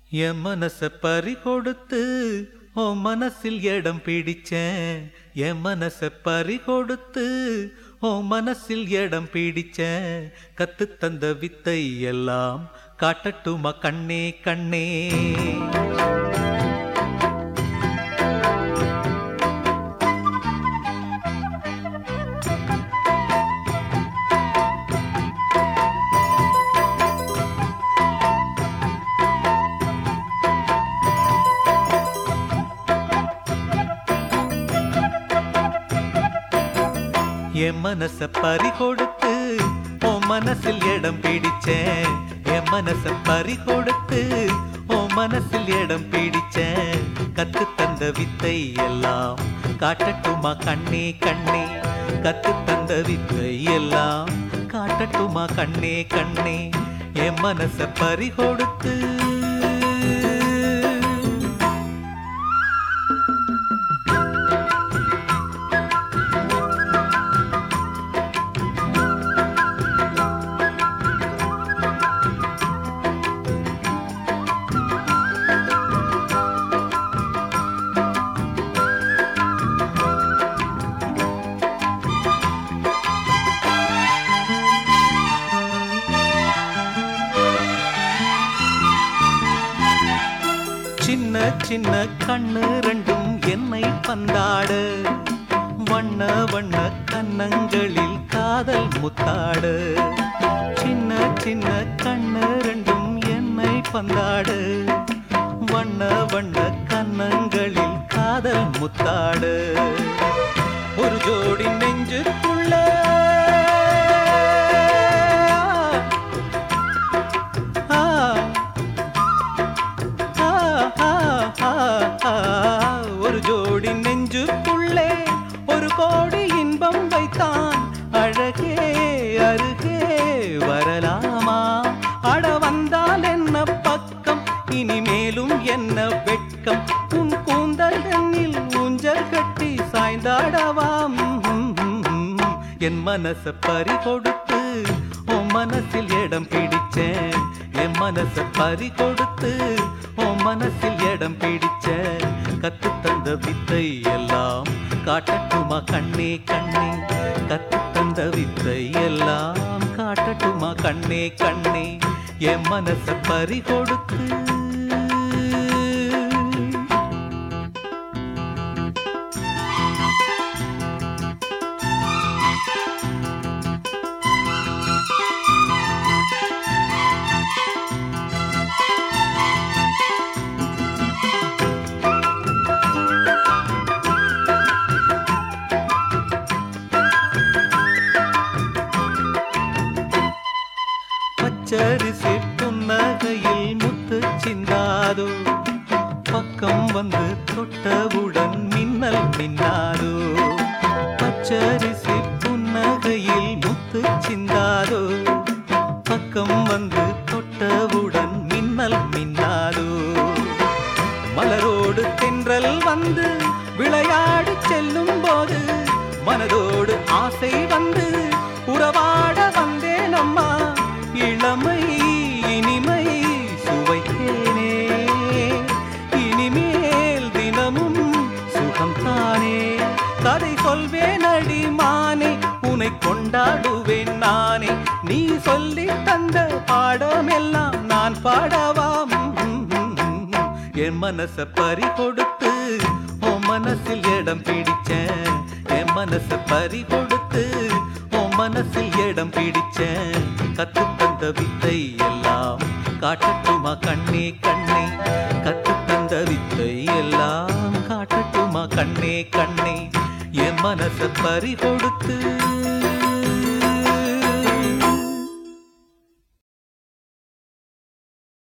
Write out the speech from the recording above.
என் மனச பறி கொடுத்து உன் மனசில் இடம் பிடிச்சேன். என் மனச பறி கொடுத்து உன் மனசில் இடம் பிடிச்சேன். கத்து தந்த வித்தை எல்லாம் காட்டட்டுமா கண்ணே கண்ணே. என் மனச பறி கொடுத்து உன் மனசில் இடம் பிடிச்சேன். என் மனச பறி கொடுத்து உன் மனசில் இடம் பிடிச்சேன். கத்து தந்த வித்தை எல்லாம் காட்டட்டுமா கண்ணே கண்ணே. கத்து தந்த வித்தை எல்லாம் காட்டட்டுமா கண்ணே கண்ணே. என் மனச பறி கொடுத்து சின்ன சின்ன கண்ணு ரெண்டும் என்னை பந்தாடு. வண்ண வண்ண கன்னங்களில் காதல் முத்தாடு. சின்ன சின்ன கண்ணு ரெண்டும் என்னை பந்தாடு. வண்ண வண்ண கன்னங்களில் காதல் முத்தாடு. ஒரு ஜோடி நெஞ்சுக்குள்ள ஒரு ஜோடி நெஞ்சுக்குள்ளே ஒரு கோடி இன்பம் வைத்தான். அழகே அருகே வரலாமா? அட வந்தால் என்ன பக்கம், இனிமேலும் என்ன வெட்கம். உன் கூந்தல் கண்ணில் ஊஞ்சல் கட்டி சாய்ந்தாடவாம். என் மனச பறி கொடுத்து உன் மனசில் இடம் பிடிச்சேன். என் மனச பறி கொடுத்து உன் மனசில் இடம் பிடிச்சேன். கத்து தந்த வித்தை எல்லாம் காட்டட்டுமா கண்ணே கண்ணே. கத்து தந்த வித்தை எல்லாம் காட்டட்டுமா கண்ணே கண்ணே. என் மனச பறி கொடுத்து பச்சரிசி புன்னகையில் முத்து சிந்தாதோ. பக்கம் வந்து தொட்டவுடன் மின்னல் மின்னாதோ. பச்சரிசி புன்னகையில் முத்து சிந்தாதோ. பக்கம் வந்து தொட்டவுடன் மின்னல் மின்னாதோ. மலரோடு தென்றல் வந்து விளையாடி செல்லும் போது மனதோடு ஆசை வந்து உறவாட வந்தேன் அம்மா. இளமை இனிமை சுவைத்தேனே, இனிமேல் தினமும் சுகம்தானே. கதை சொல்வேன் அடி மானே, உன்னை கொண்டாடுவேன் நானே. நீ சொல்லி தந்த பாடமெல்லாம் நான் பாடவாம். என் மனச பறி கொடுத்து உன் மனசில் இடம் பிடிச்சேன். என் மனச பறி கொடுத்து உன் மனசில் இடம் பிடிச்சேன். கத்து தந்த வித்தை எல்லாம் காட்டட்டுமா கண்ணே கண்ணே. கத்து தந்த வித்தை எல்லாம் காட்டட்டுமா கண்ணே கண்ணே. என் மனச பறி கொடுத்து